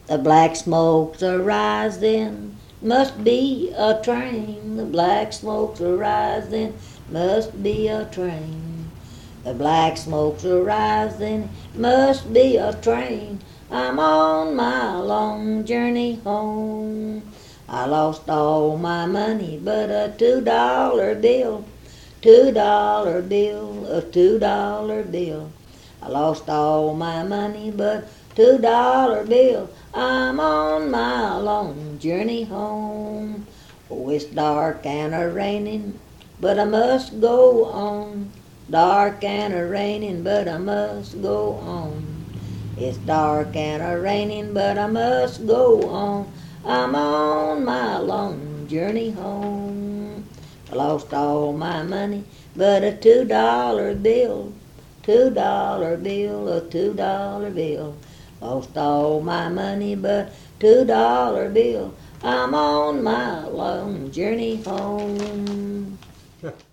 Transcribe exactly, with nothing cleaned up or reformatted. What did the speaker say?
The black smoke's a rising, must be a train. The black smoke's a rising, must be a train. The black smoke's a rising, must be a train. I'm on my long journey home. I lost all my money but a two dollar bill, two dollar bill, a two dollar bill. I lost all my money but two dollar bill. I'm on my long journey home. Oh, it's dark and a raining, but I must go on. Dark and a raining, but I must go on. It's dark and a raining, but I must go on. I'm on my long journey home. I lost all my money but a two dollar bill, two dollar bill, a two dollar bill. Lost all my money but two dollar bill. I'm on my long journey home.